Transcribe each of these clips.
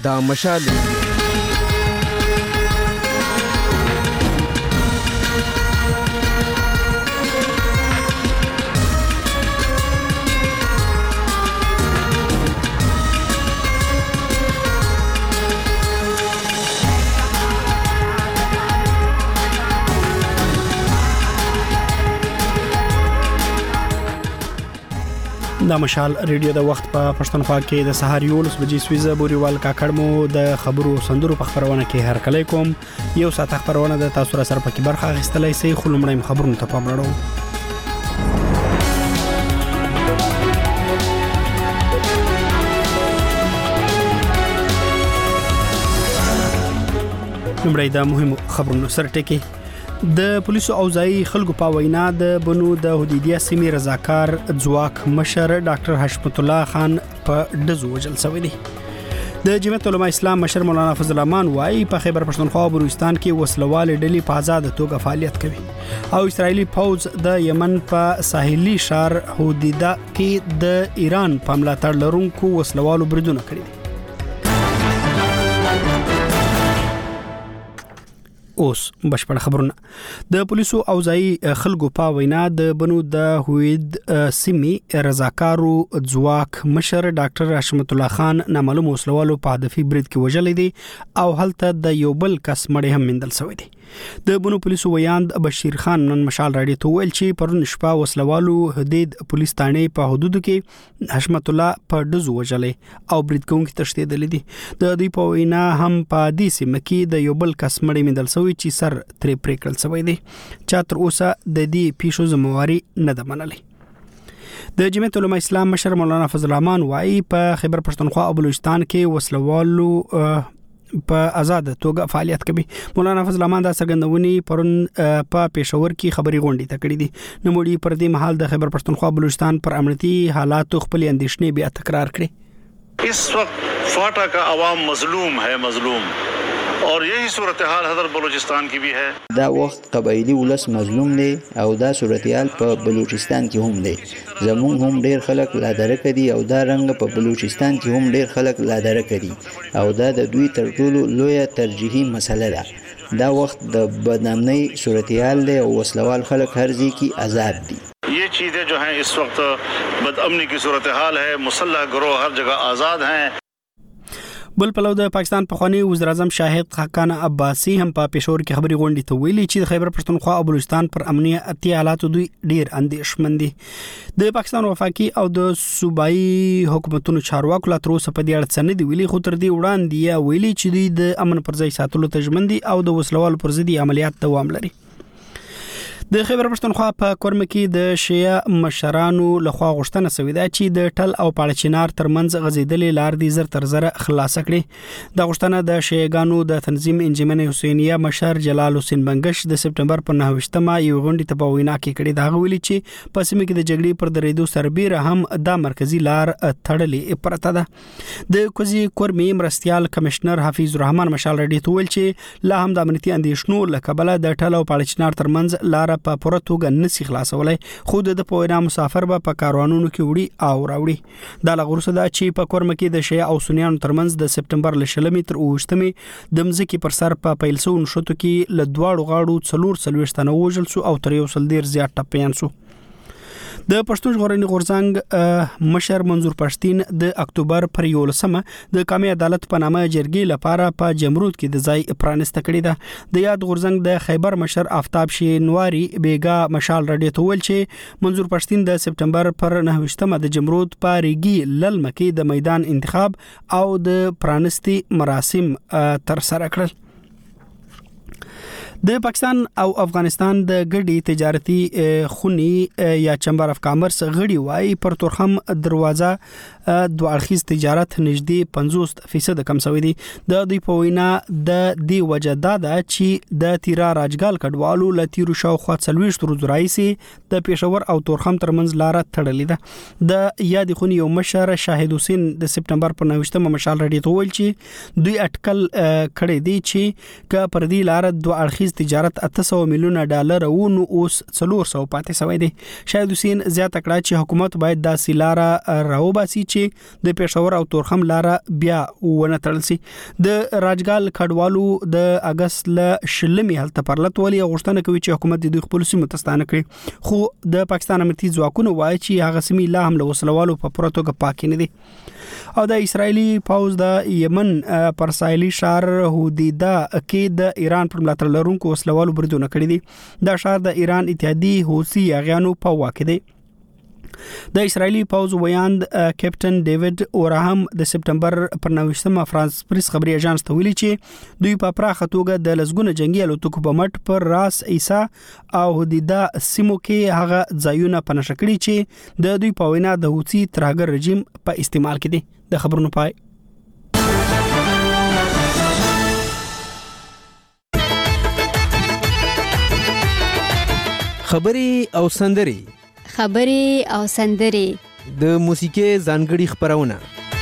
دا مشال دا مشال ریډیو د وخت په پښتونخوا کې د سهار 11 بجې سويزه بوريوال کاکړ مو د خبرو سندرو په خبرونه کې هر کله کوم یو ساعت خبرونه د تاسو سره په برخه غستلای سي خلمړی خبرونه ته پام راړو. نمبر د مهم خبرونو سره ټکی د پولیسو اوځای خلکو په وینا د بنو د حدیدیه سیمې رضاکار ځواک مشر ډاکټر حشمت الله خان په دزو وجل شوی دی. د جمعیت علماء اسلام مشر مولانا فضل الرحمن وايي په خیبر پښتونخوا او بلوچستان کې وسلوال ډلې په آزاد توګه فعالیت کوي او اسرایلی فوج د یمن په ساحلي شهر حدیده کې د ایران په ملاتړ لرونکو وسلوالو بریدونه کړي. اوس بشپړ خبرونه د پولیسو اوځای خلکو په وینا د بنو د هوید سیمې رضاکارو ځواک مشر ډاکټر حشمت الله خان نامعلوم وسلوالو په هدفي برید کې وژل دي او هلته د یو بل کس مړی هم مندل شوی دی. د بنو پولیسو ویاند بشیر خان نن مشال راډیو ته ویل چې پرون شپه وسلوالو حدید پولیس تانې په حدودو کې حشمت الله په دزو وژلې او برید کوونکي تشدید لیدي. د دوی په وینا هم په دې سیمه کې د یو بل کس مړی مندل شوی چې سر ترې پریکړل شوی دی چې تر اوسه د دې پیښو ذمہواری نه ده منلې. د جمعیت علماء اسلام مشر مولانا فضل الرحمن وايي په خیبر پښتونخوا او بلوچستان کې وسلوالو په آزاد توګه فعالیت کوي. مولانا فضل الرحمن دا څرګندونې پرون په پېښور کې خبري غونډې ته کړې دي. نوموړي پر دې مهال د خیبر پښتونخوا بلوچستان پر امنیتي حالات خپل اندېښنې بیا تکرار کړې. इस वक्त फाटा का आवाम मजलूम है मजलूम और यही सूरत-ए-हाल हदर बलूचिस्तान की भी है. دا वक्त قبایلی ولس مظلوم دی او دا صورتحال په بلوچستان کې هم دی. زمون هم ډیر خلک لا درک دي او دا رنګ په بلوچستان کې هم ډیر خلک لا درک دي او دا د دوی تر ټولو لویه ترجیحي مسله ده. دا وخت د بدنامۍ صورتحال دی او وسلوال خلک هر ځای کې آزاد دي. ये चीजें जो हैं इस वक्त बदअमनी की सूरत-ए-हाल है, मुसल्लह गिरोह हर जगह आजाद हैं. بل پلو د پاکستان پخوانی وزیر اعظم شاهد خاقان عباسی هم په پېښور کې خبري غونډې ته ویلي چې د خیبر پښتونخوا او بلوچستان پر امنیتي حالات دوی ډیر اندېښمن دي. د پاکستان وفاقي او د صوبایي حکومتونو چارواکو لا تر اوسه په دې اړه څه نه دی ویلي، خو تر دې وړاندې ویلي چې دوی د امن پر ځای ساتلو ته ژمن دي او د وسلوالو پر ضد عملیات دوام لري. د خیبر پښتونخوا په کورم کې د شیعه مشرانو لخوا غوښتنه شوې ده چې د ټل او پاړچینار ترمنځ غزیدلې لار دي زر تر زر خلاص کړي. د غوښتنه د شیعاګانو د تنظیم انجمن حسینیه مشر جلال حسین بنگش د سپټمبر په 9مه یو غونډه ته په وینا کې کړي. دا ویلي چې په سیمه کې د جګړې پر درېدو سربېره هم د مرکزی لار تړلې پرته ده. د کوزي کورمي مرستيال کمشنر حفیظ الرحمن مشال رډي ته ویل چې لا هم د امنیتي اندېښنو لکبله د ټل او پاړچینار ترمنځ لار په پوره توګه نسی خلاصولای، خو د پوینا مسافر به په کاروانونو کې وړي او راوړي. دا لغورسه ده چې په کورم کې د شیعه او سنیانو ترمنځ د سپټمبر ل 16 تر 28 د مزکی پر سر په پیلسو نشوتو کې ل دواړو غاړو 4 تنه وژل سو او تر یو سل ډیر زیات ټپيان سو. د پښتون ژغورنې غورځنګ مشر منظور پښتين د اکتوبر پر 11 د قومي عدالت په نامه جرګې لپاره په جمرود کې د ځای پرانسته کړې ده. د یاد غورځنګ د خیبر مشر آفتاب شینواری بیگا مشال رډي ته ویل چې منظور پښتين د سپټمبر پر 9مه د جمرود په ریګي للمکې د میدان انتخاب او د پرانستي مراسم تر سره کړل. د پاکستان او افغانستان د ګډي تجارتي خوني یا چمبر اف کامرس غړي وای پر تورخم دروازه دوه اړخیز تجارت نږدې 50% کم شوی دی. د دوی په وینا د دی وجدا ده چې د تیرا راجګال کډوالو لتیرو شاوخوا 40 ورځې راځي د پېښور او تورخم ترمنځ لار تړلې ده. د یاد خوني یو مشر شاهد حسین د سپټمبر په 9مه مشال رډي ته ویل چې دوی اټکل کړی دی چې ک پر دی لار دوه اړخیز تجارت 800 میلیون ډالر او نو اوس 400 پاتې شوی دی. شاهد حسین زیاته کړه چې حکومت باید د سیلاره راوباسي چې چې د پېښور او تورخم لار بیا ونه تړل سي. د راجګال کډوالو د اگست ل شلمي هلته پرلط ولي غوښتنه کوي چې حکومت د خپل سیمه تستانه کړي، خو د پاکستان امنیتي ځواکونو وایي چې هغه سیمې لا هم له وسلوالو په پوره توګه پاک نه دي. او د اسرایلی پوز د یمن پر ساحلي شهر هودیدا کې د ایران پر ملاتړ لرونکو وسلوالو بریدونه کړي دي. دا شهر د ایران اتحادی حوثي اغیانو په واک کې دی. د اسرایلی پوز ویاند کیپټن ډیوډ اورهم د سپټمبر پر 9 فرانس پریس خبري اژانس ته ویلي چې دوی په پراخه توګه د لسګونه جنگي الوتکو په مټ پر راس عیسی او هدیدا سیمو کې هغه ځایونه پنځه کړي چې د دوی په وینا د حوثي ترهګر رژیم په استعمال کې دي. د خبرونو پای. خبري او سندري د موسیقي ځانګړي خبرونه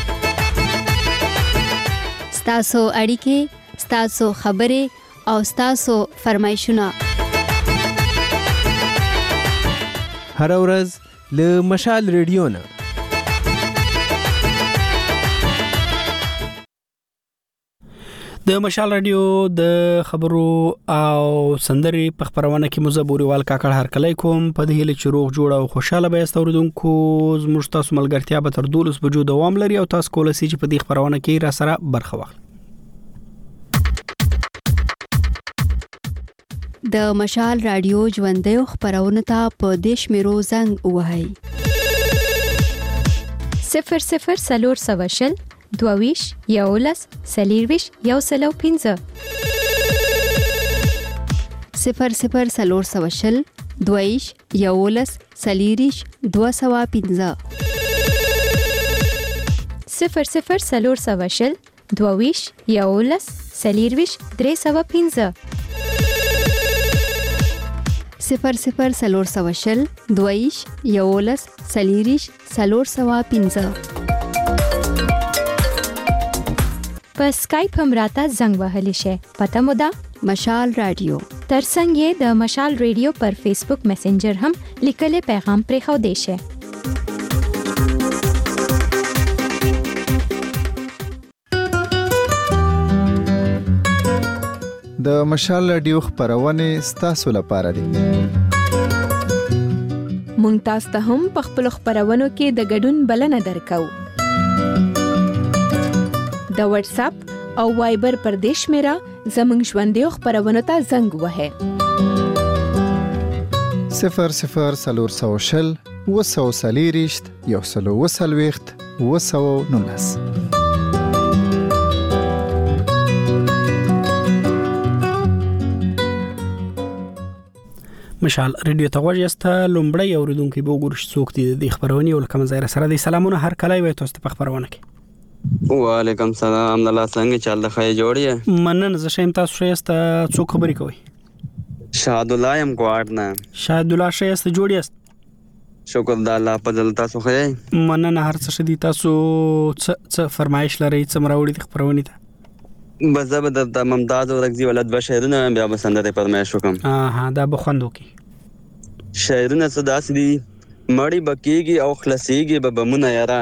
ستاسو اړیکې، ستاسو خبرې او ستاسو فرمایشونه هر ورځ له مشال ریډیو نه. د مشال رادیو د خبرو او سندري په خبرونه کې مزبوريوال کاکړ هر کله کوم په دې هله چروغ جوړ او خوشاله به استوردونکو زموږ تاسو ملګرتیا به تر 12 بجو دوام لري او تاسو کولای شئ چې په دې خبرونه کې را سره برخه واخلئ. د مشال رادیو ژوندې خبرونه ته په دیش میرو زنګ وهاي 00 22 یولس سلیرویش یو سلو 15 00 22 یولس سلیریش 215 00 22 یولس سلیرویش 315 00 22 یولس سلیریش 315 په سکایپ هم راته زنګ وهلی شي. پته مو ده مشال رادیو. ترڅنګ یې د مشال ریډیو پر فیسبوک میسنجر هم لیکلي پیغام پرې خو دی شي. د مشال رادیو خبرونه ستاسو لپاره دي. مونږ تاسو ته هم په خپل خبرونو کې د ګډون بلنه درکو. د واتس اپ او وایبر پر دیش میرا زمنګ ژوندې خبرونه ته زنګ وهه 00 وسوسلیریشت یو سلو وسلويخت وسو نونس. مشال ریډیو ته وژسته لومړی اوریدونکو به وګورئ څوک دي د خبرونه او کوم ځای سره د سلامونه هر کله وي تاسو په خبرونه کې. وعلیکم سلام الله څنګه چل د خای جوړی مننه زه شیم تاسو شېسته څوک خبرې کوي شهاد الله يم کوارنا شهاد الله شېسته جوړیاست شکر د الله په دل تاسو خې مننه هر څه شدي تاسو څه فرمایش لري څه مراوړي د خبرونه ته بزبه د ممتاز ورغزي ولادت بشیرونه بیا بسنده فرمایش وکم دا بخوندو کی شاعرونه صدا سدي مړی بکیږي او خلاصيږي به بمونه یارا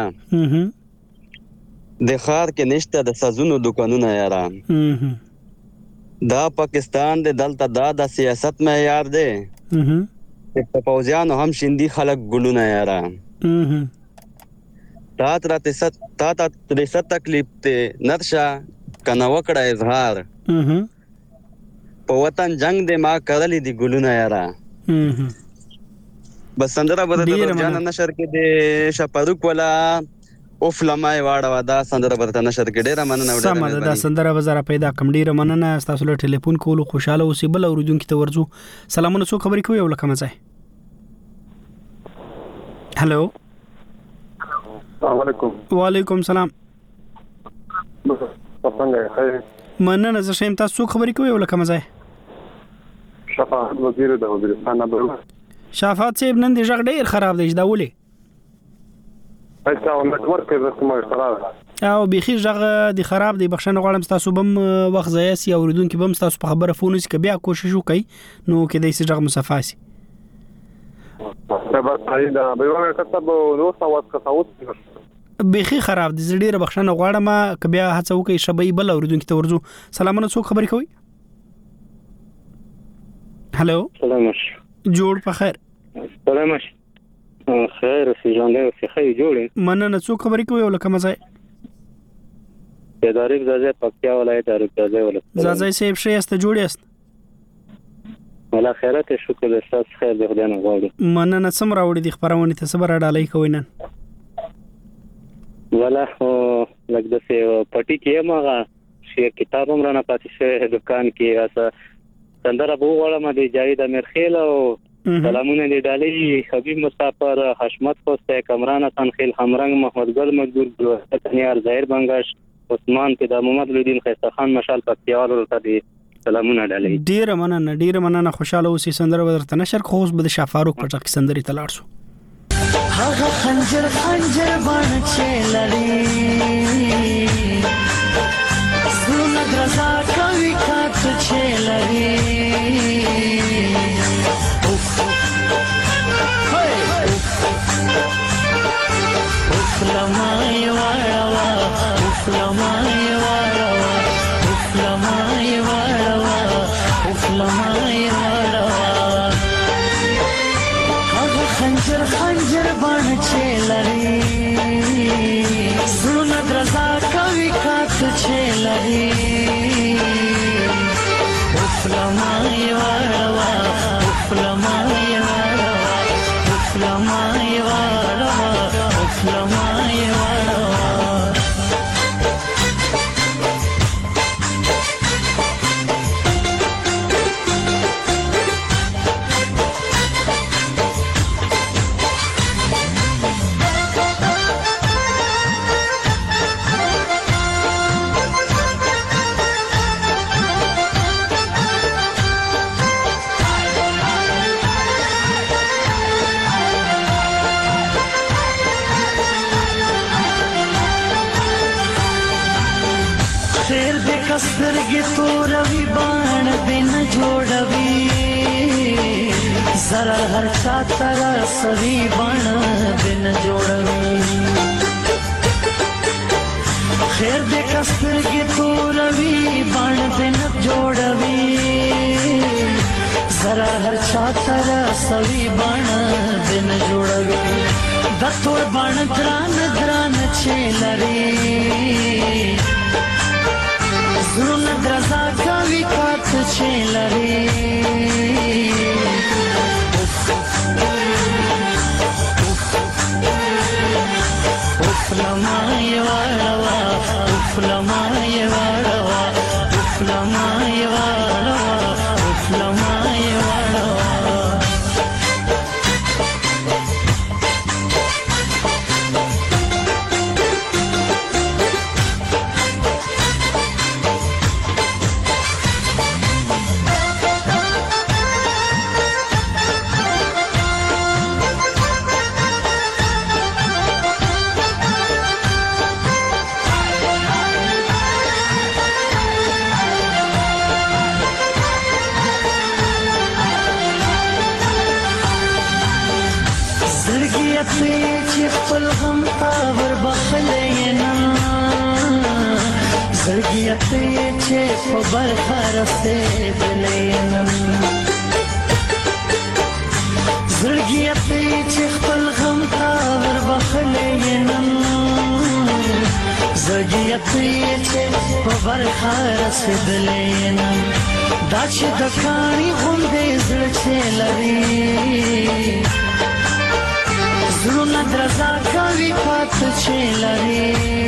د خار کې نشته د سازونو دکانونه یارا دا پاکستان د دلته د سیاست معیار دی په پوزیانو هم شیندي خلک ګلونه یارا تا ته تکلیف ته نرشا کنه وکړه اظهار په وطن جنگ دی ما کړلې دی ګلونه یارا بس سندره بده جان نشر کې د شپاروک ولا اوف لمای واړه دا سندره برته نشر کې ډیره مننه وړه سم دا سندره وزاره پیدا کم ډیره مننه تاسو له ټلیفون کولو خوشاله اوسې بل اوریدونکو ته ورځو سلامونه څو خبرې کوي ولکه مزه هالو السلام علیکم وعلیکم السلام مننه زه شیم تاسو خبرې کوي ولکه مزه شفاعت وزیر د وزیرستان نبر شفاعت صاحب نن دې ژغ ډیر خراب دی دا ولې اچھا نتورک کې رسمه خراب او بيخي ژغ دی خراب دی بخښنه غواړم تاسو بم وخت ځای سي اوریدونکو بم تاسو په خبره فون وکړي بیا کوشش وکړئ نو کې دې ژغ مصفاسي دا به دا به یو کتاب نو تاسو کتاوت بيخي خراب دي زړه بخښنه غواړم کبیا هڅه وکي شبي بل اوریدونکو ته ورزو سلامونه څوک خبرې کوي هالو سلام جوړ په خیر سلام خیر سي جان له خیر جوړې مننه څوک خبرې کوي ولکه مزه تدارک زازه پکتیا ولایت تدارک ولایت زازه سیب شي است جوړې است ولا خیرات شکر استاد خیر دی خدای نه غواړي مننه سم راوړي د خبرونه ته صبر اډالۍ کوي نن ولا لکه د پټی کې ماغه شی کتاب هم رانه پاتې شه دکان کې اسه سندره بو وړم د جاوید امرخیل او سلامونه دی ډالۍ حبیب مسافر حشمت خوسته کمران حسن خیل همرنګ محمد ګل مجبور تنیار ظاهر بنگش عثمان پیدا محمد لودین خیسته خان مشال پکتیال ورته دی سلامونه ډالۍ ډیر مننه خوشاله اوسې سندره ودرته نشر خوس به د شافاروق په ټک سندري تلاړ شو هغه خنجر باندې چلري زونه درزا کوي کات چلري لمای وړوا لمای وړوا لمای وړوا لمای وړوا هغه خنجر باندې چلري زونه درزا کوي کات چلري لمای وړوا لمای وړوا لمای وړوا لمای سترګې تورې باڼ دې نه جوړوي زرا هر چا تر سوي باڼ دې نه جوړوي خیر دې سترګې تورې باڼ دې نه جوړوي زرا هر چا تر سوي باڼ دې نه جوړوي د تور باڼ دران چلري زړه درزا کوي کات چلري لمای وړوا لمای وړوا لمای وړوا لمای وړوا چې خپل غم تاور بخلې نه زړګیت چې په برخه رسېدلې نه زړګیت چې خپل غم تاور بخلې نه زړګیت چې په برخه رسېدلې نه دا چې د کاری غوندې زړه چلري زړه درزا کوي پات چلري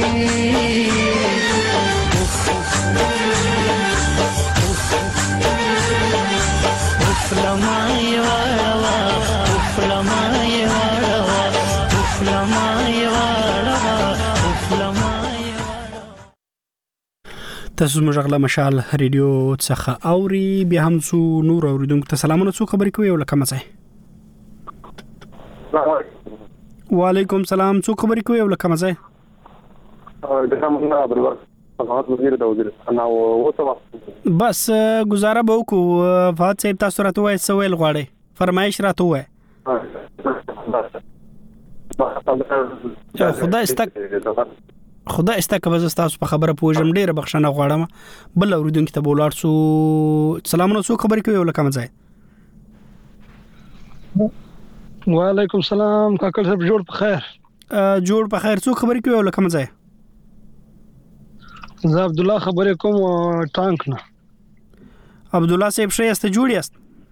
لمای وړوا لمای وړوا لمای وړوا لمای تاسو مجغله مشال ریډیو څخه اوري بیا هم څو نور اوریدونکو ته سلامونه څو خبرې کوي ولکه مزه وعلیکم سلام څو خبرې کوي ولکه مزه بس گزاره به وکړو فات صاحب تاسو راته وایي څه ویل غواړئ فرمایش راته وایي خدای استا که زه تاسو په خبره پوجم ډیره بخښنه غواړم. بل اوریدونکو ته بولاړ سو سلامونه سو خبرې کوي ولکم ځای. وعلیکم السلام کاکل صاحب جوړ په خیر. جوړ په خیر څو خبرې کوي ولکم ځای. زه عبد الله خبرې کوم ټانک نه. عبد الله صاحب ښه یاست جوړ یاست؟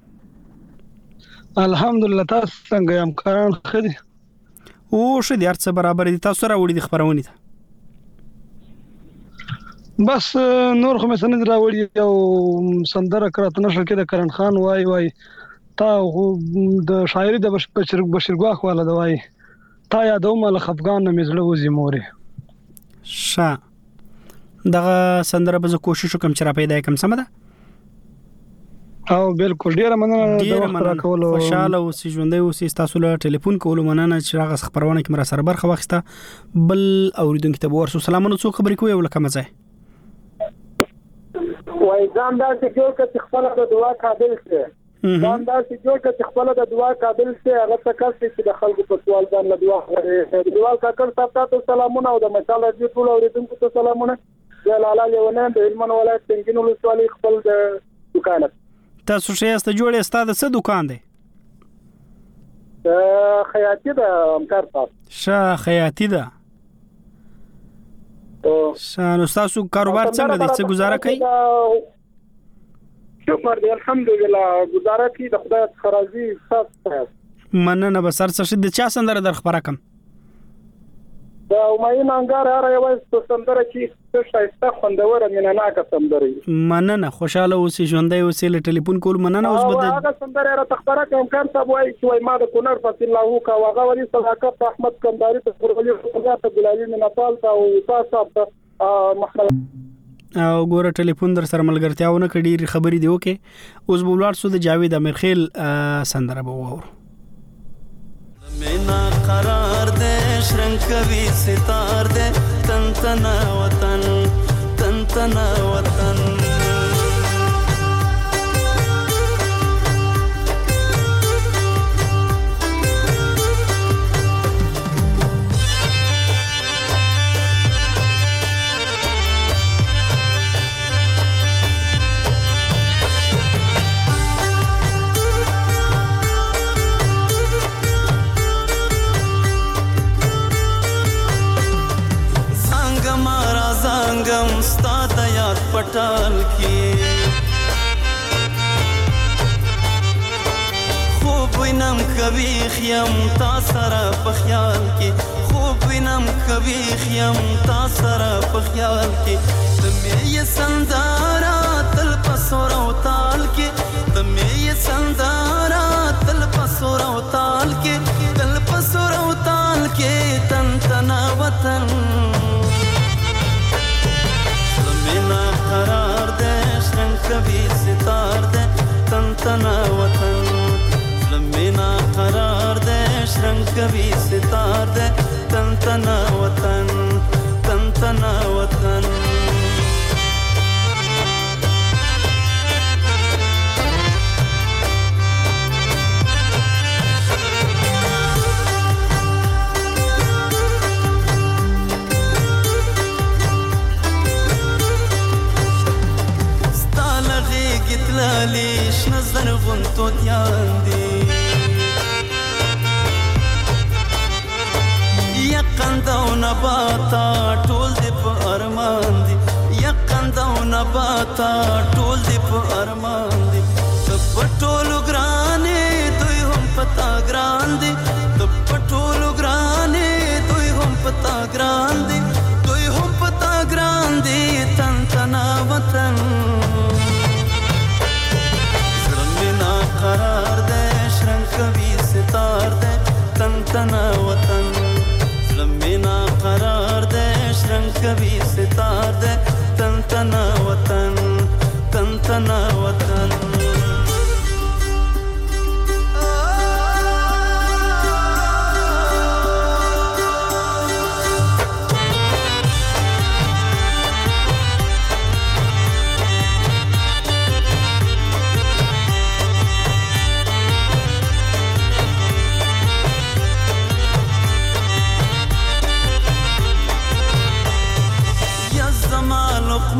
الحمدلله تاسو څنګه یم کاران خدي؟ او ښه دي هرڅه برابر دي. تاسو راوړي د خبرونه ته بس نور خو مې سند راوړي او سندره کرات نشل کې د کرن خان وای تا د شاعري د بشیر ګواخ والا د وای تا یادوم له افغان مزله وزي موري ښه دغه سندره به کوشش وکم چې را پیدا کم سم ده او بالکل ډیره مننه د وخت راکولو. خوشاله اوسې ژوندۍ اوسې. تاسو له ټلیفون کولو مننه چې راغس خبرونه کې مرا سره برخه واخیسته. بل اوریدونکو ته ورسو سلامونه څو خبرې کوي ولکم ځای. وای ځان دا چې جوړ کړي خپل د دعا قابل شي. ځان دا چې جوړ کړي خپل د دعا قابل شي. هغه څه کوي چې د خلکو په سوال ځان له دعا غواړي. دیوال کاکړ تاسو سلامونه او د مشال دې ټول اوریدونکو ته سلامونه. جلاله لیونه د هلمند ولایت څنګه نو سوالي خپل د دکان. تاسو شې است جوړې استاد څه دکان دی؟ خیاطی ده همکار تاسو. ښه خیاطی ده. نو تاسو کاروبار څنګه دی؟ څه گزاره کوي؟ شکر دی الحمدلله گزاره کوي د خدای څخه راضي. تاسو مننه به سر څه د چا سندره در خبره کم؟ د امین انګار هر یو سندره چې شایسته خوندوره میناناکه سندره. مننه خوشاله اوسې ژوندۍ اوسې له ټلیفون کول مننه. اوس به هغه سندره را تخبره کوم کار صاحب وای چې وای ما د کونړ فصل لاهو کا واغه ولی صداقت احمد کمداري ته ورولې ته ګلالي منافال ته او تاسو ته محمد او ګوره ټلیفون در سره ملګرتیاونه کډیر خبرې دی وکي. اوس بولار سو د جاوید امرخیل سندره به وور. مینا قرار دے شرنگ کبھی ستار دے تن تنا وطن تن تنا وطن गम स्ता याद पटाल की खूब विनम कभी खियम तासरा पख्याल की खूब विनम कभी खियम तासरा पख्याल की तुम्हें ये संदारा तल पसोरा उताल के तुम्हें ये संदारा तल पसोरा उताल के तल पसोरा उताल के तन तना वतन قرار دے شرنگ کبھی ستار دے تن تنا وطن لمینا قرار دے شرنگ کبھی ستار دے تن تنا وطن تن تنا وطن لیش نظر غنتو دیان دی یقنده و نباتا ټول دی په ارمان دی یقنده و نباتا ټول دی په ارمان دی تب ټولو ګرانې دوی هم پتا ګران دی تب ټولو ګرانې دوی هم پتا ګران دی دوی هم پتا ګران دی تن تنا وطن قرار دے شرنگ کبھی ستار دے تن تنا وطن لمینا قرار دے شرنگ کبھی ستار دے تن تنا وطن تن تنا وطن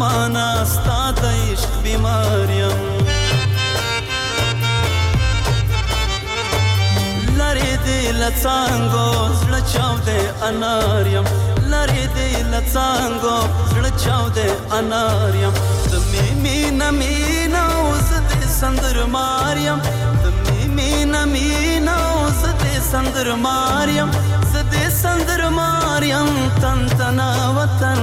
زمانہ ستا د عشق بیماریم لری دی لڅانګو زړه چاودې اناریم لری دی لڅانګو زړه چاودې اناریم د مینا مینا اوس دې سندر ماریم د مینا مینا اوس دې سندر ماریم زدې سندر ماریم تن تنا وطن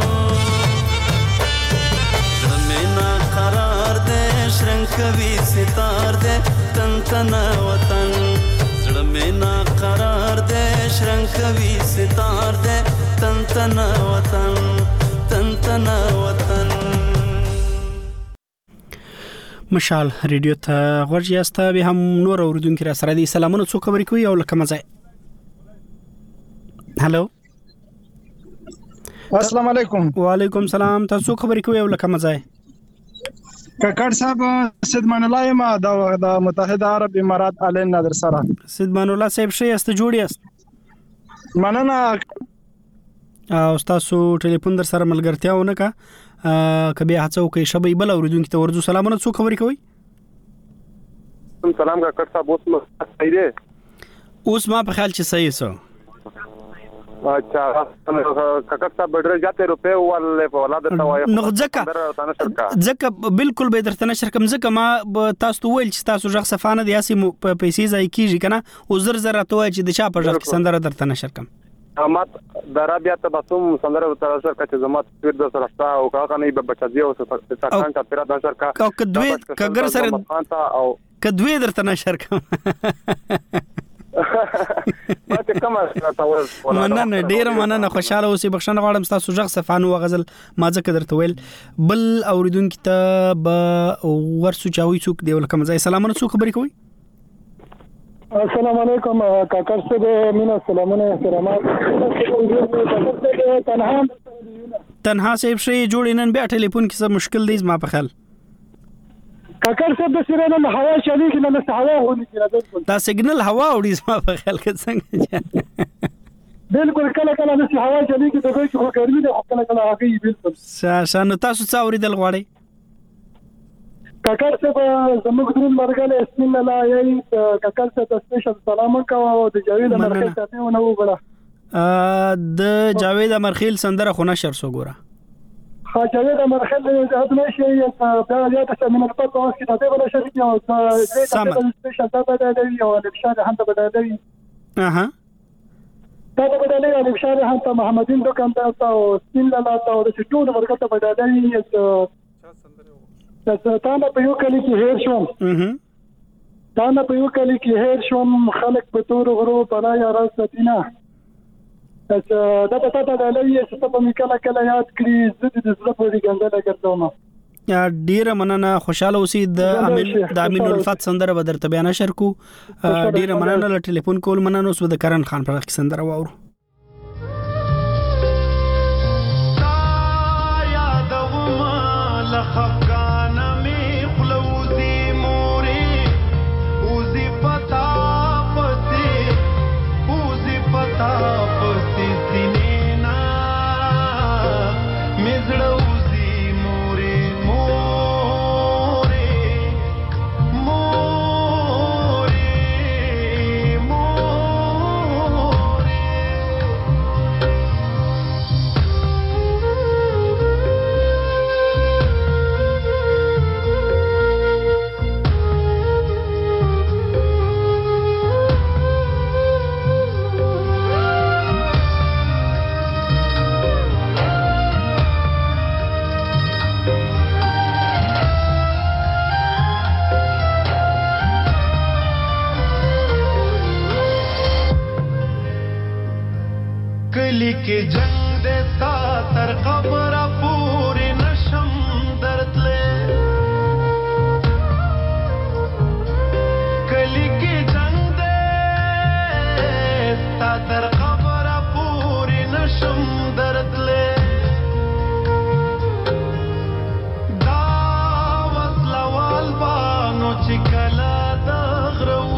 زمینا قرار دې شرنګ کوي ستار دې تن تنا وطن زمینا قرار دې شرنګ کوي ستار دې تن تنا وطن تن تنا وطن مشال ریډیو ته ورجی استا به هم نور اوردونکو را سره دي سلامونه څو خبرې کوي او لکه مزه هالو السلام علیکم وعلیکم سلام تاسو خبرې کوي او لکه مزه کاکړ صاحب سیدمان الله ما د متحده عرب امارات علي نادر سره سیدمان الله صاحب شي است جوړی است مننه او تاسو ټلیفون در سره ملګرتیا ونه کا کبي هڅه وکي شبي بل اوردونکو ته ورځو سلامونه څو خبرې کوي سلام کاکړ صاحب اوس صحیح دی اوس ما په خیال چې صحیح سو اچھا کاکړ صاحب ډېر جاته روپے ولې په ولادت توای نو ځکه بالکل به درته نشر کوم ځکه ما تاسو ویل چې تاسو ځخ صفانه دی اسي پیسې ځای کیږي کنه او زر توای چې د چا په ځخ سندره درته نشر کوم امات درابیا ته باسم سندره ترشر کچ زمات پیر د سرستا او کاغه نه به بچا دی او سرکان کا پیرا د سرکا او کدوې کګر سره او کدوې درته نشر کوم ماته کومه تاسو مننه ډیر مننه خوشاله اوسې بخښنه غواړم تاسو ځخ صفانه وغزل ما ځکه درته ویل بل اوریدونکو ته به ورسو چاوي څوک دی ولکم ځای سلامونه څوک خبرې کوي السلام علیکم کاکړ صاحب مینا سلامونه احترامات تنها صاحب شي جوړ نن بیا ټلیفون کې څه مشکل دی ما په خیال کاکړ صاحب د سیرانه نه هوا چالي کې نه هوا هونی کېږي دا سیګنل هوا وړي ما په خیال کې څنګه بالکل کله کله د هوا چالي کې دغه خو ګرمي ده کله کله هغه بالکل شانو تاسو څو اوریدل غواړي کاکړ صاحب زموږ درون مرګله اسمن الله یې کاکړ صاحب سپیشل سلام کوم د جاوید مرخیل ته ونه وګړه د جاوید مرخیل سندره خو نشر سو ګوره جاوید مرخیل د ادنه شي په یاد څه من الفط اوس کې دا ولا شرکت او سپیشل دا بدلوي او د بشار هم ته بدلوي اها دا بدلوي او د بشار هم ته محمدین دکان ته او سپین لاله ته د ټول ورکته بدلوي تاسو په یو کلی کې هیر شوم تاسو په یو کلی کې هیر شوم خلک په تور غرو پناه یا راز سپینا تاسو دا ته د لوی څه په میکله کله یاد کړی زړه د زړه په دې ګنده لګرځوم یا ډیر مننه خوشاله اوسې د امین الفت سندره بدر ته بیان شر کو ډیر مننه له ټلیفون کول مننه اوس د کرن خان پر سندره واورو के जंग दे ता तर खबर पूरी नशम दर्द ले कली के जंग दे ता तर खबर पूरी नशम दर्द ले दावस लवाल बानो चिकला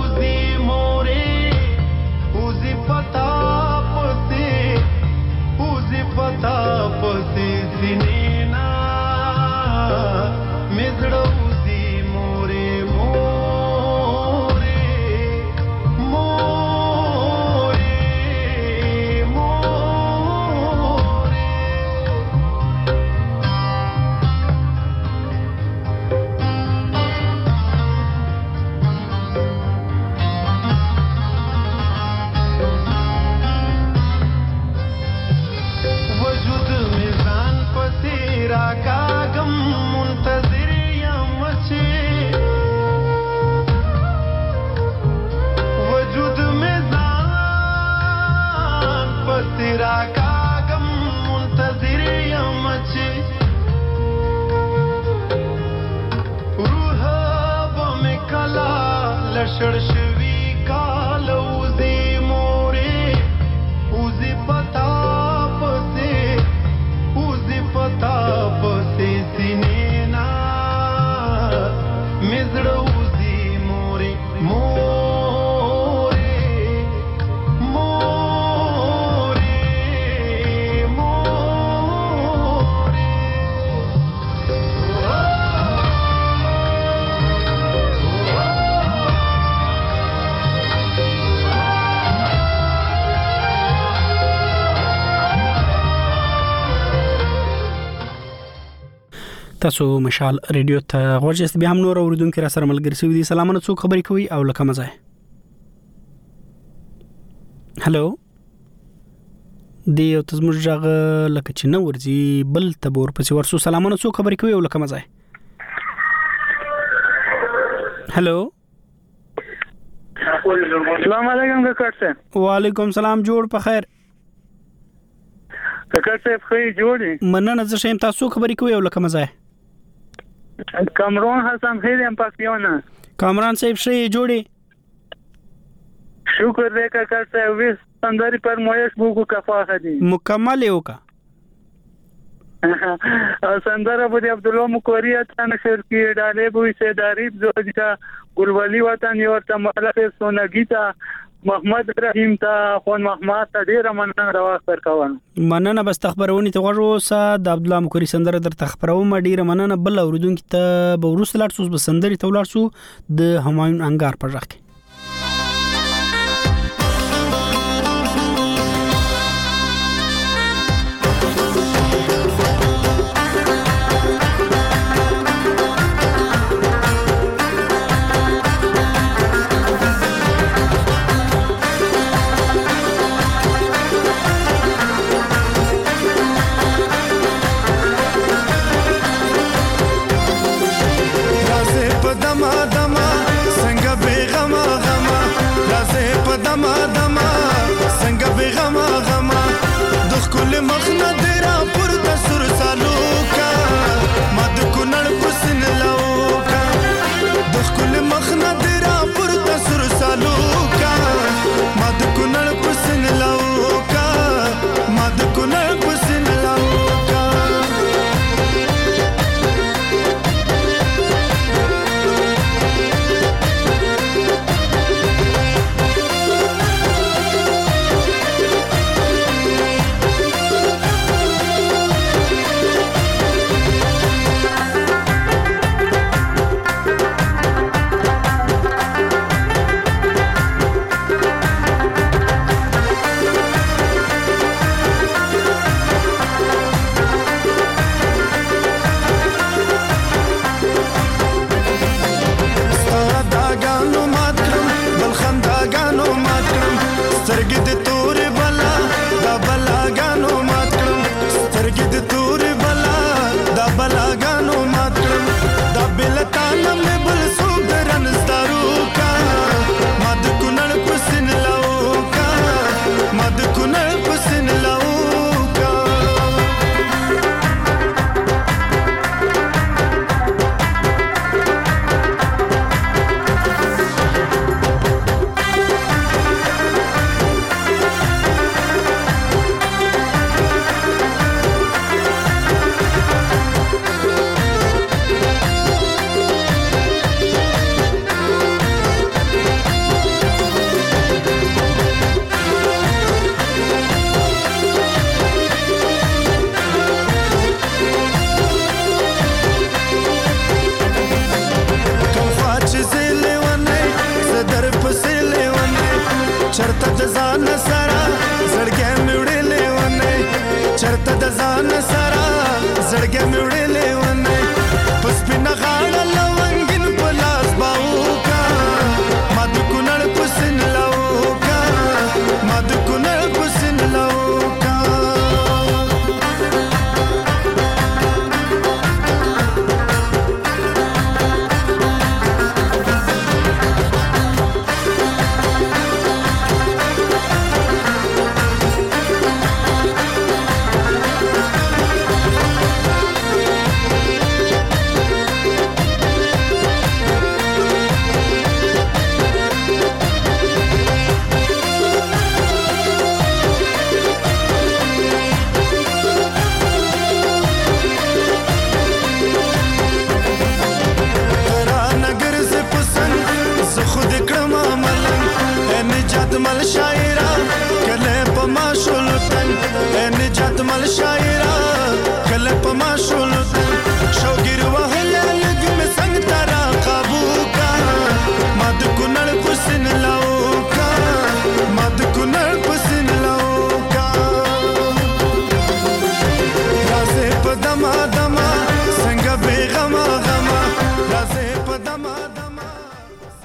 दगरोजी मोरे उजी पता شړشوي کال وزي مورې وزي پتا پسې سینې نا مزړه وزي مورې تاسو مشال ریډیو ته غوښتل بیا هم نور اوریدونکو را سره ملګری سوي دي. سلامونه څوک خبرې کوي او لکه مزه. هالو دی او تاسو ژغه لکه چې نو ورځي بل تبور پسې ورسو. سلامونه څوک خبرې کوي او لکه مزه. هالو السلام علیکم کاکړ صاحب. وعلیکم سلام. جوړ په خیر کاکړ صاحب. خې جوړې مننه. زه شیم تاسو خبرې کوي او لکه مزه. کامران حسن خیر ام پاکیونه. کامران صاحب شې جوړې شکر دې کاکړ صاحب. وس سندري پر مویش بوګو کفا خدي مکمل یو کا سندره بده عبد الله مکوریه تن شر کی ډاله بوې سے داریب زوجا ګلولی وطن یو تماله سونګیتا محمد رحیم تا خون محمد ته ډیره مننه راوستر کوم. مننه. بس تخبرونی ته غوړو سه د عبد الله مکوری سندره در تخبرو ما ډیره مننه. بل اوریدونکو ته به ورسره لاړ سو بسندري ته ولار سو د همایون انګار پر راکې.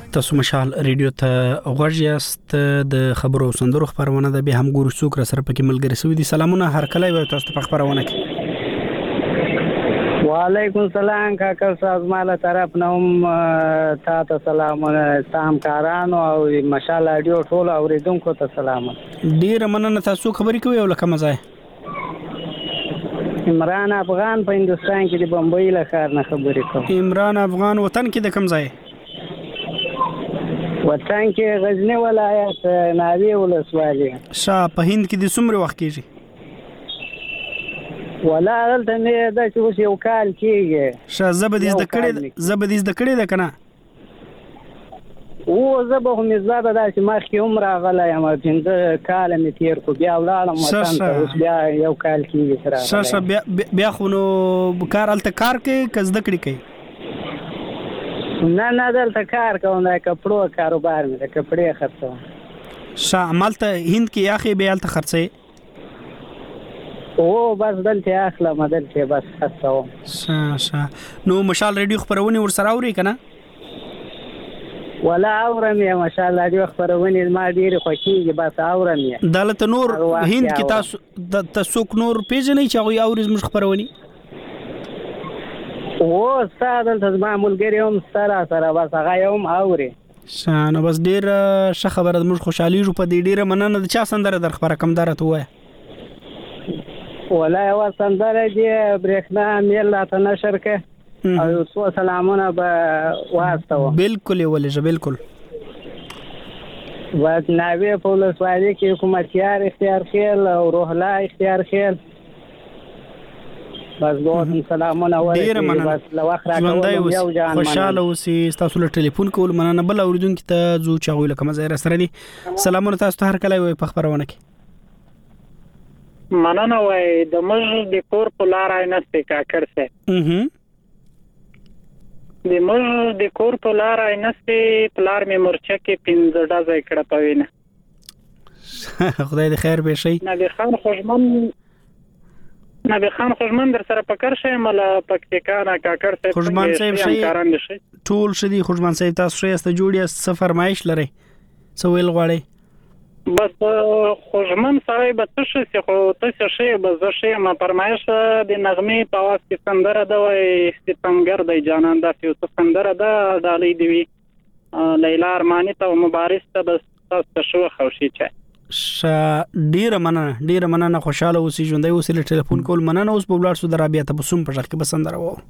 تاسو مشال ریډیو ته غوږ یاست د خبرو سندرو خبرونه د به هم ګورو څوک را سره پکې ملګری سوي دي. سلامونه هر کله وي تاسو په خبرونه کې. وعلیکم السلام کاکا صاحب مالا طرف نوم تاسو سلامونه سام کارانو او مشال ریډیو ټول اوریدونکو ته سلام. ډیر مننه تاسو خبرې کوي او لکه مزه عمران افغان په هندستان کې د بمبئی له ښار نه خبرې کوم. عمران افغان وطن کې د کوم ځای؟ وطن کې غزنی ولایت ناوی ولسوالۍ. شاه په هند کې د څومره وخت کېږي؟ ولا دلته مې د چې یو کال کېږي. شاه زبدیز د کړي ده کنه؟ او زبه هم زاده د چې مخکې عمر غلا یم چې کال مې تیر کو بیا ولاړم وطن ته اوس بیا یو کال کېږي سره. شاه بیا خو نو کار الته کار کې کزد کړي کوي؟ نه دلته کار کوم د کپړو کاروبار مې د کپړې خرڅوم. شاه مالته هند کې یاخې به الته خرڅې؟ او بس دلته اخلم دلته بس خرڅوم. شاه نو مشال ریډیو خبرونه ور سره اوري کنه؟ ولا اورم یا ماشاءالله دی خبرونه ما ډیر خوشیږي بس اورم یا. دلته نور هند کې تاسو نور پیژنې چې هغه اوري زموږ خبرونه؟ او ساده د ملګری هم سره بس هغه هم اوري. شانه بس ډیر ښه خبره موږ خوشحالي جو په دې ډیره مننه د چا سندره در خبره کم دارته وای. ولا یو سندره دی برېښنا میل ته نشر کې او څو سلامونه به واسطه. بالکل ولې بالکل. وات ناوی په ولسوالۍ کې حکومتیار اختیار خیل او روح الله اختیار خیل. بس دوه سلامونه ورته بس لو اخر راکوم یو جان خوشاله اوسئ. تاسو له ټلیفون کول مننه. بل اوریدونکو ته زو چاغوي لکه مزه سره دي. سلامونه تاسو ته هر کله وي په خبرونه کې. مننه وای د مج د کور په لار اینسته کاکر سه. د مج د کور په لار اینسته پلار می مرچه کې 15 ډزای کړه پوینه. خدای دې خیر به شي. نبی خان خوشمن در سره پکر شه مل پکتیکانا کاکر ته خوشمن صاحب شي ټول شدي. خوشمن صاحب تاسو شې است جوړی است فرمایش لري سویل غواړي؟ بس خوشمن صاحب تاسو خو تاسو شې بس شې ما فرمایش د نغمه په واس کې سندره د وای ستنګر د جانان د یو سندره د ډالې دی لیلا ارمانی ته مبارز ته بس تاسو شو خوشي چا. ډیره مننه خوشاله اوسئ ژوندۍ اوسئ. له ټلیفون کول مننه. اوس په بلار سو درابیا ته بسوم په ځکه بسندره وو.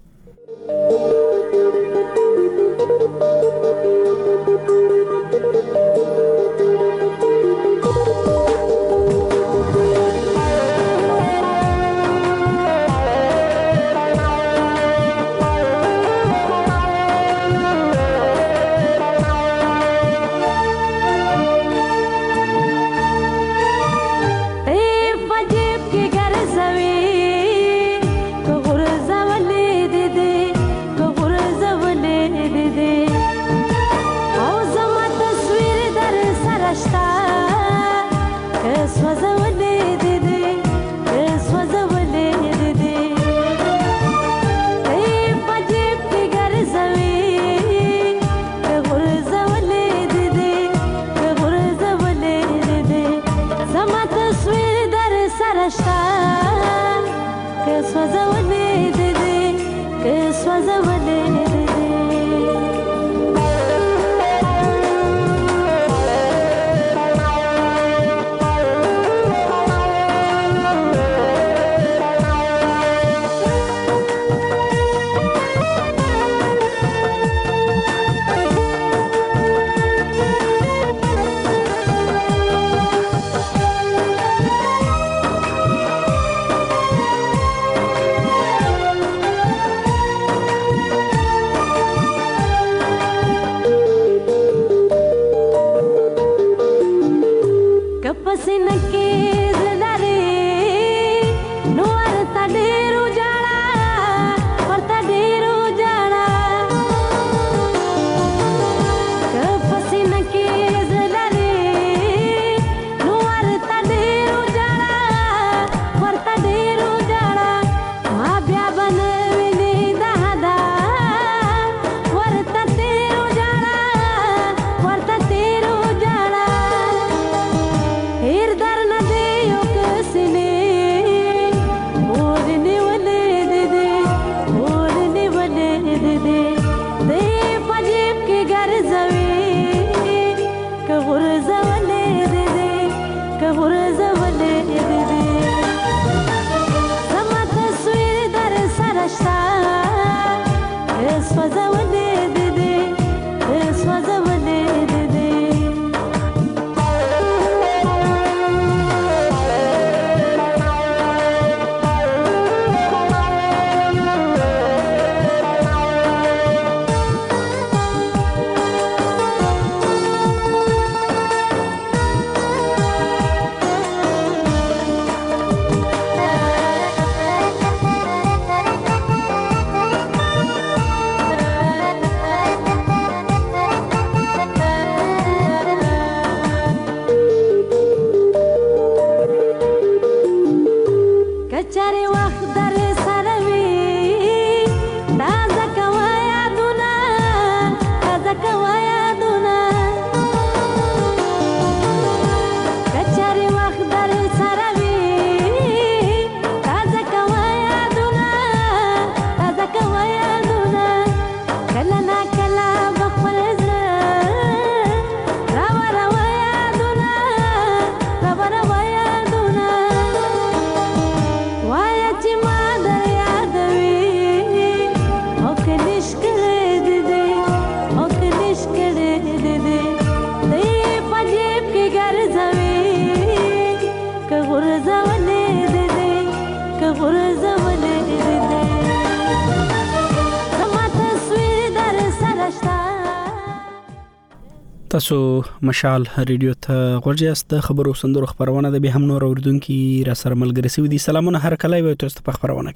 تاسو مشال ریډیو ته ورجاست خبرو سندرو خبرونه د به هم نور اوردونکو را سره ملګری سوي دي. سلامونه هر کله وي تاسو په خبرونه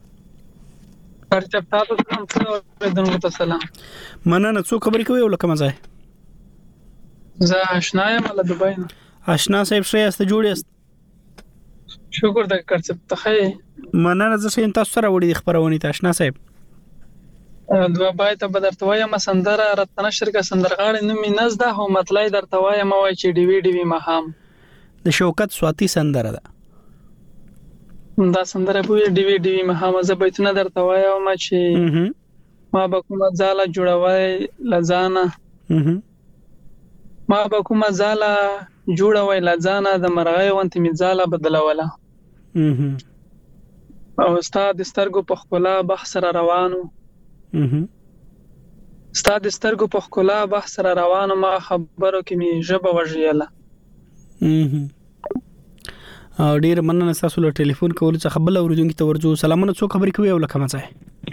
کې ارچب تاسو ته سلام مننه. څو خبرې کوي ولکه مزه زه آشنا یم له دوبای نه. آشنا صاحب شه است جوړ است. شکر د کرڅب ته مننه. زه شین تاسو سره وړي خبرونه ته آشنا صاحب دوه باید به درته وایم سندره راتنه شرکت سندرغاړي نومي نزده هم مطلع درته وایم وای چې ډي وی مهام د شوکت سواتی سندره ده دا سندره به ډي وی مهام زه بیتونه درته وایم چې ما به کومه ځاله جوړوي لزانه ما به کومه ځاله جوړوي لزانه د مرغۍ وانت می ځاله بدلوله او استاد سترګو په خپل بحث را روانو استاد سترګو په خپل بحث را روانو ما خبرو کې می ژبه وژیله. او ډیر مننه تاسو له ټلیفون کول څخه بل اوریدونکو ته ورجو. سلامونه. څو خبرې کوي او لکه مزه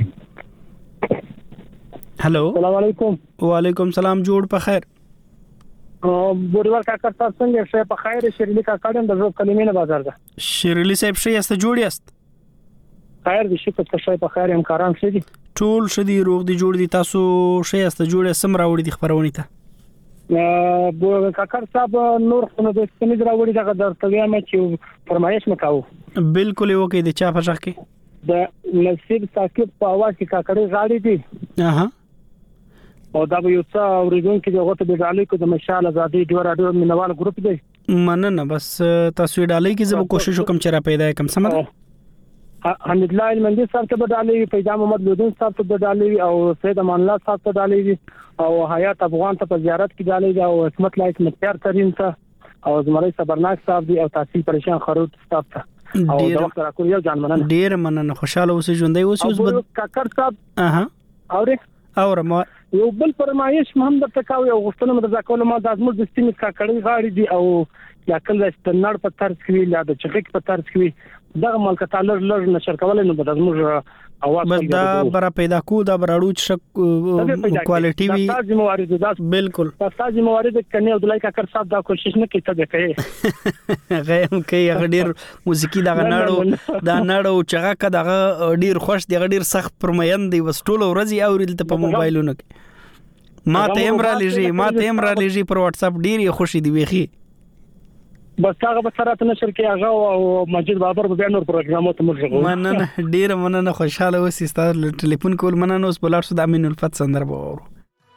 هالو السلام علیکم. وعلیکم السلام. جوړ په خیر. بوډور کاکا تاسو څنګه شه په خیر؟ شیرلی کاکا د زو کلمې نه بازار ده. شیرلی صاحب شه است جوړ است. خیر دي شکر ته شه په خیر امکاران شه دي ټول شدي روغ دي جوړ دي. تاسو شه است جوړ سم راوړي دي خبرونه ته بو کاکا صاحب نور خو د سپینې راوړي دغه درته وایم چې فرمایش مکاو. بالکل یو کې د چا په ځخ کې د نصیب ثاقب په اواز کې کاکړې غاړي دي. او دا به یو څه اوریدونکو دغه ته د ډالۍ کو د مشال ازادي ډیو رادیو مینوال ګروپ دی. مننه. بس تاسو ډالۍ کې زه کوشش وکم چې را پیدا کم سم ده. حمید الله المندي صاحب ته ډالۍ پیدا محمد لودین صاحب ته ډالۍ او سید امان الله صاحب ته ډالۍ او حیات افغان ته په زیارت کې ډالۍ او حکمت لایق مختار کریم ته او زمری صبرناک صاحب دی او تحصیل پریشان خروت صاحب ته او د وخت راکو یو ځان مننه. ډیر مننه. خوشاله اوسې ژوندۍ اوسې. اوس کاکړ صاحب اور ما یو بل فرمایش محمد تکاوي او غوښتنه مده کول ما د ازمر د سپینې کاکړې غاړي دي او یا کله ستنړ په طرز کې یا د چغک په طرز کې دغه ملک تعالی لږ نشر کولای نو د ازمر اواز بس دا برا پیدا کو دا براړو چې کوالټي وي. تاسو موارد داس بالکل تاسو موارد کني عبدالله کاکړ صاحب دا کوشش نه کوي ته کوي غیم کوي ډیر موسیقي دا نړو چغه کداغه ډیر خوش دی ډیر سخت پرمایند دی وس ټول ورځي اورل ته په موبایلونو کې ما ته امرا لېږي پر واتس اپ ډیر خوشي دی ویخي. بس هغه به سره ته نشر کې هغه او مسجد بابر به نور پروګرامو ته مرغو. مننه. ډیر مننه. خوشاله اوسې. تاسو ټلیفون کول مننه. اوس بلار شو د امین الفت سندر به ورو.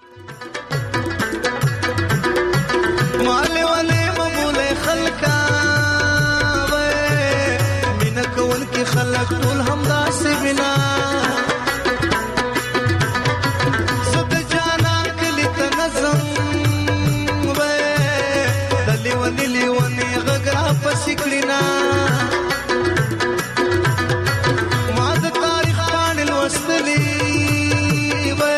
مال ولې مبول خلکا وې مين کول کې خلک ټول همدا سي بنا سد جانا کلی تنظم وې دلی ونی غغرا پسکړینا ما د تاریخ باندې لوستلی وې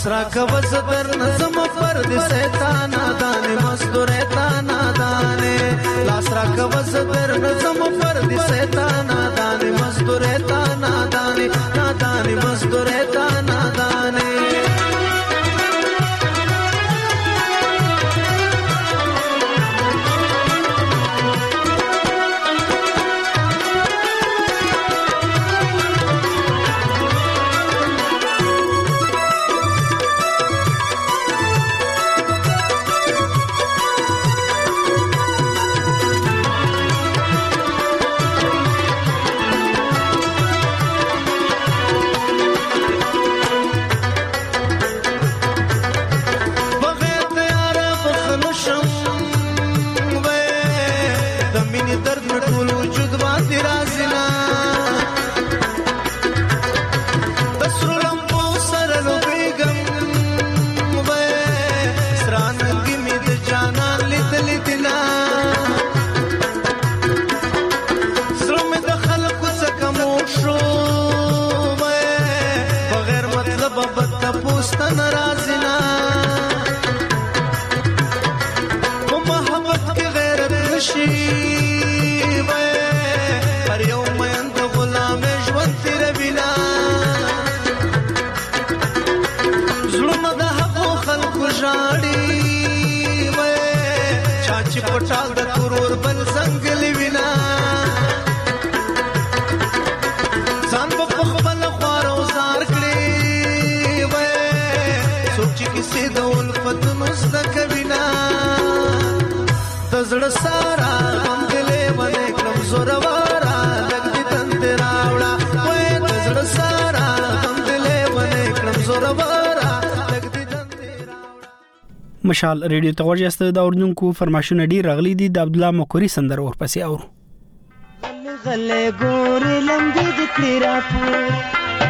لاسرا کبز در نظم پر د سیتان دان مزدور تان دان لاسرا کبز در نظم پر د سیتان دان مزدور تان دان دان مزدور تان دان مشال ریډیو ته ورجسته د اوردونکو فرمایشونه ډیر راغلي دي د عبد الله مکوري سندر ورپسې اورو غلې ګورې لمبې د کړې راپور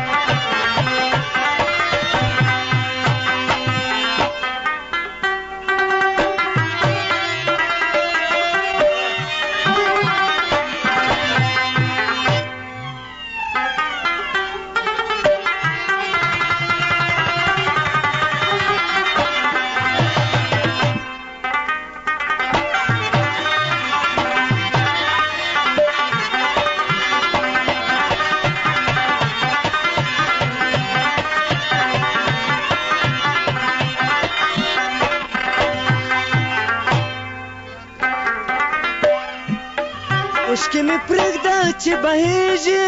چې بهيږي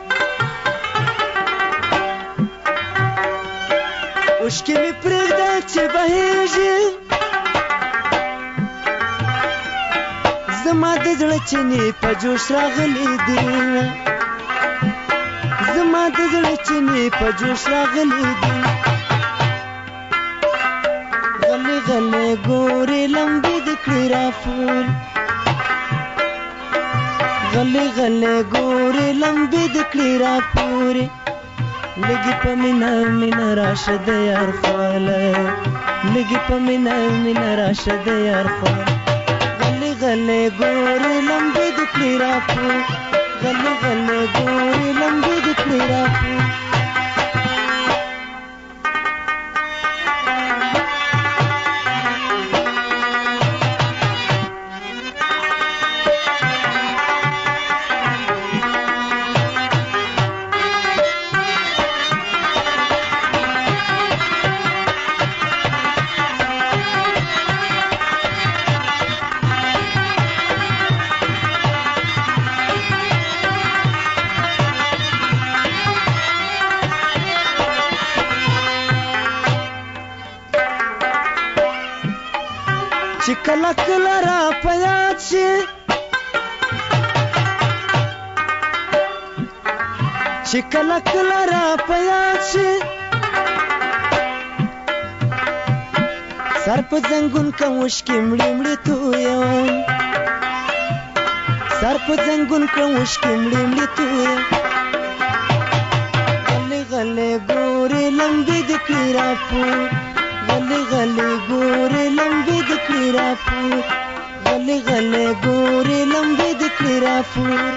اوشکې می پرېږده چې بهيږي زما د زړه چینې په جوش راغلي دي زما د زړه چینې په جوش راغلي دي غلې غلې ګورې لمبې د کړې راپور غلې غلې ګورې لمبې د کړې راپورې لګي په مینا مینا راشه د یار خواله لګي په مینا مینا راشه د یار خواله غلې غلې ګورې لمبې د کړې راپور غلې غلې ګورې لمبې د کړې راپور کله کله را پیاد شي چې کله کله را پیاد شي سر په زنګون کوم وشکې مړې مړې تویم سر په زنګون کوم وشکې مړې مړې تویم غلې غلې ګورې لمبې د کړې راپور غلې غلې ګورې لمبې د کړې راپور غلې غلې ګورې لمبې د کړې راپور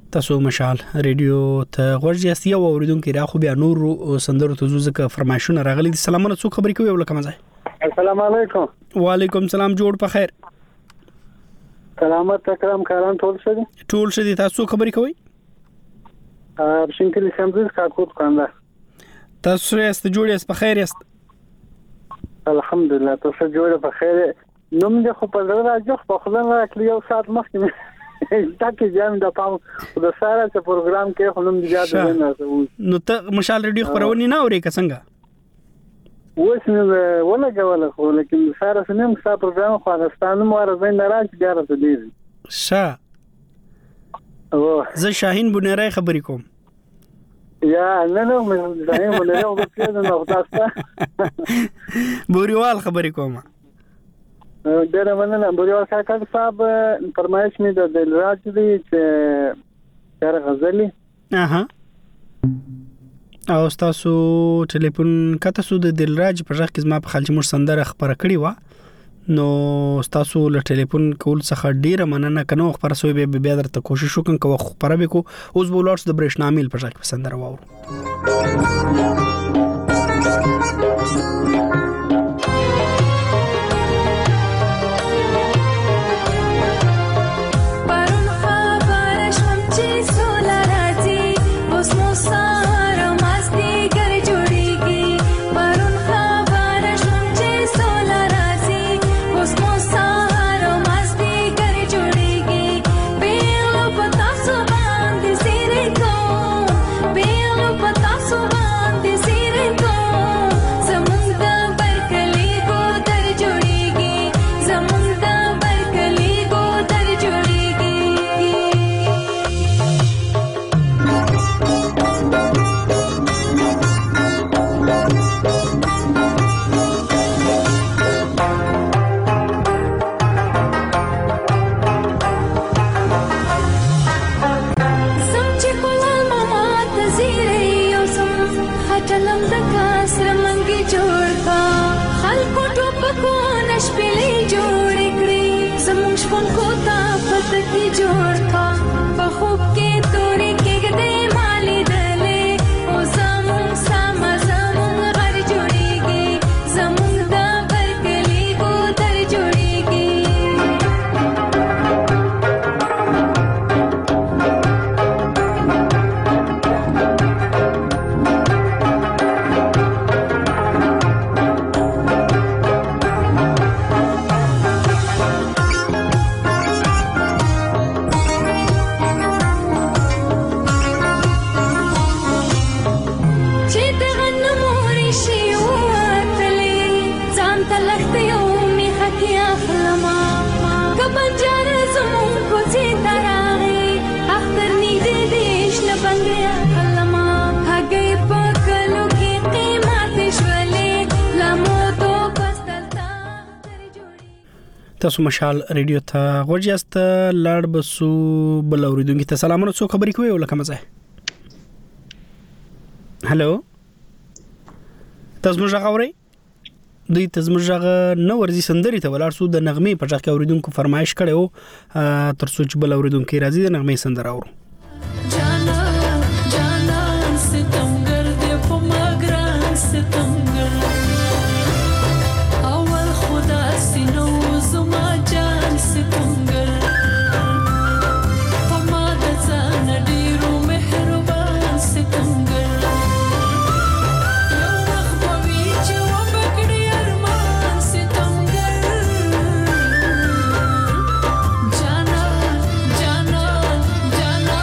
تاسو مشال ریډیو ته غوړجاست یو اوریدونکو را خو بیا نور سندرو ته زوزه فرمایشونه راغلي دي. سلامونه څو خبرې کوي ولکه مزه. السلام علیکم. وعلیکم السلام. جوړ په خیر. سلامت اکرام کاران ټول شدي. ټول شدي. تاسو خبرې کوي؟ شینکلی سمزز کاکوت کنده. تاسو یاست جوړ یاست په خیر یاست؟ الحمدلله تاسو جوړ په خیر. نوم دې خو په زړه راځي خو خلک راکلی یو سات مخکې تاکي جام د پام د ساره چې پروګرام کې خلم دي یاد نه. نو ته مشال ریډیو خبرونه نه اوري که څنګه؟ اوس نه ولا کوله خو لیکن ساره سنم ستا پروګرام خو افغانستان مو راځي نه راځي بیا راځي دي. او زه شاهین بنيرای خبرې کوم. یا نه مې شاهین بنيرای او د پیژنې نو تاسو بوريوال خبرې کوم. ډېر مننه بوريوال کاکا صاحب فرمایش مې د دلراج دی چې هر غزلی او تاسو ټلیفون کته سو د دلراج په ځخ کې زما په خلک مر سندره خبره کړی و نو تاسو له ټلیفون کول څخه ډیره مننه کنه خبره سوې به بیا درته کوشش وکم کوه خبره وکړو. اوس بولارس د برېښنامل په ځخ کې سندره واورو. تاسو مشال ریډیو ته غوړجاست لاړ بسو بل اوریدونکو ته سلامونه څو خبرې کوي ولکه مزه. هالو تاسو موږ غوړی دوی تاسو موږ نو ورزي سندري ته ولار سو د نغمه په ځکه اوریدونکو فرمایش کړو تر څو چې بل اوریدونکو راځي د نغمه سندره اورو. Jana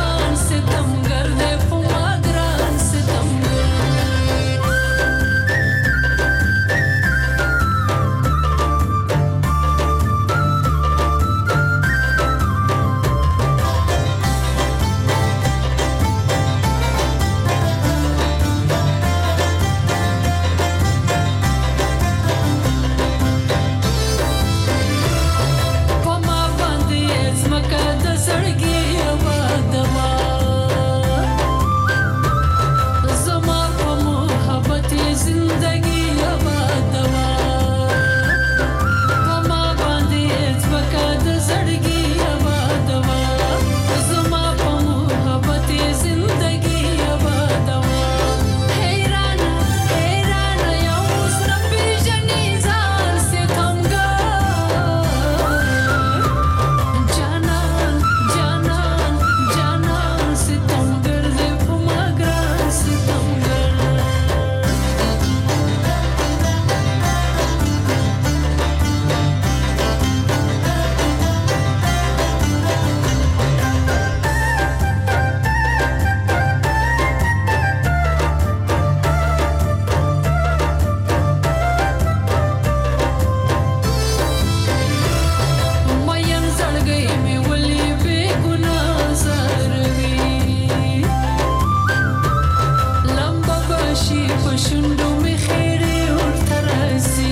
پښوندو می خېړې ورته راسي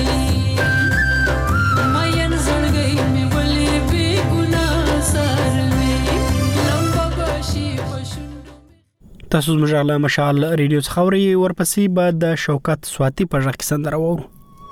ماین زړګي می ولې بې ګناه سروي لمبا بشي پښوندو. تاسو زموږ له مشال ریډیو څخه اورئ ورپسې بعد د شوکت سواتی په ژغ کې سندره وورو.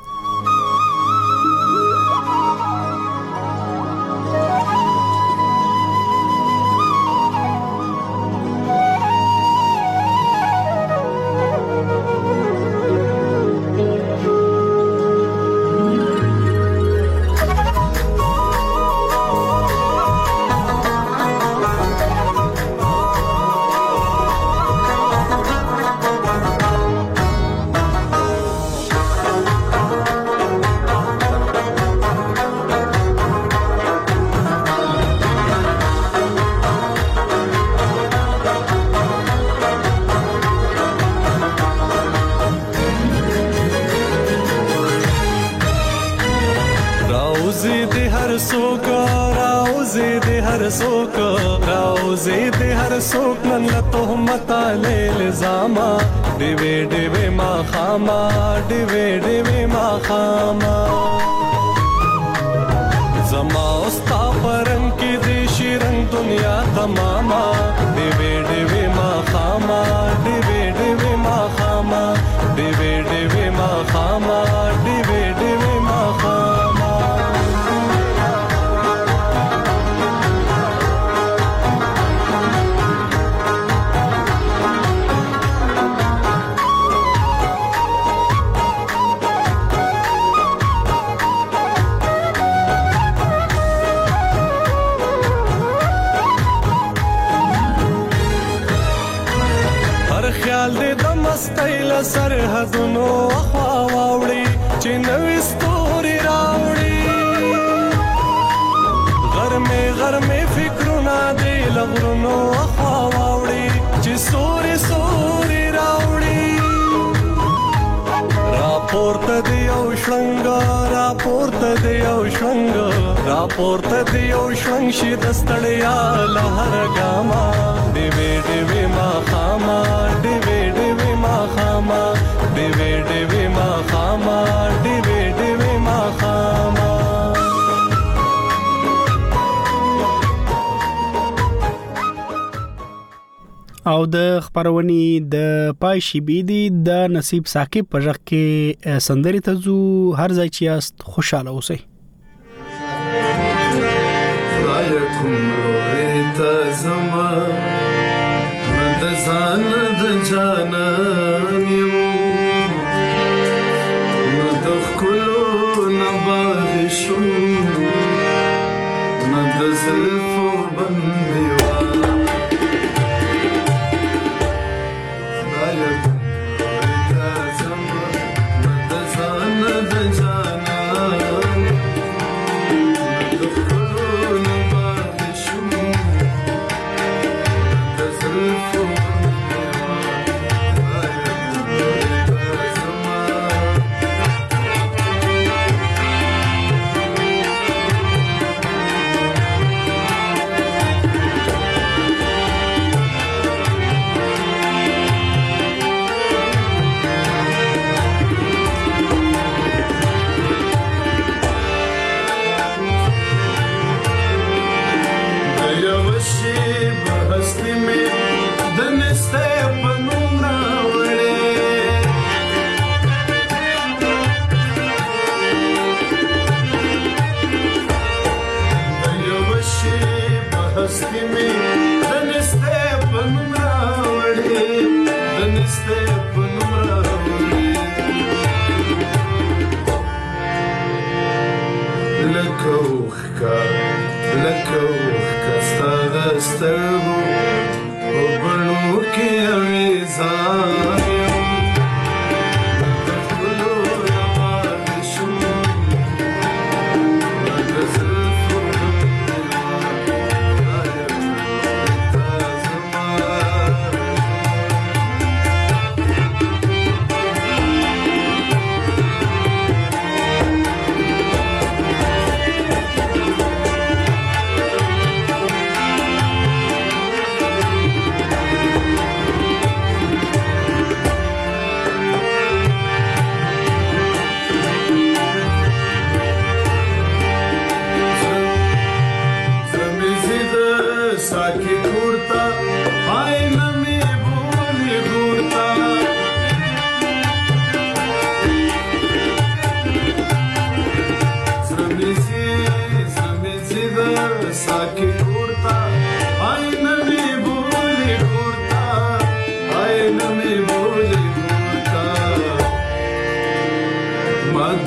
سرحدونو خوا واوړي چې نوې ستوري راوړي غرمه فکرونه دې لغرونو خوا واوړي چې سوري راوړي راپورته دی او شړنګ راپورته دی او شړنګ شي دستړیا لهر ګاما دیوي ما خاما دیوي ما خاما دیوي ما خاما دیوي ما خاما. او د خبرونې د پای شیبې دی د نصیب ثاقب په ژغ کې سندري ته زو هر ځای چې یاست خوشاله اوسئ. رايكم رويتا زما مدزان د جانان يم مدخلو نباغ شم مدزلفو بندي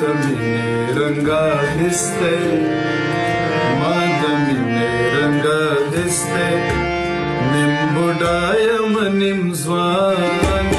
مینې رنګا هسته ما د مینې رنګا هسته نیم بډای منیم ځوان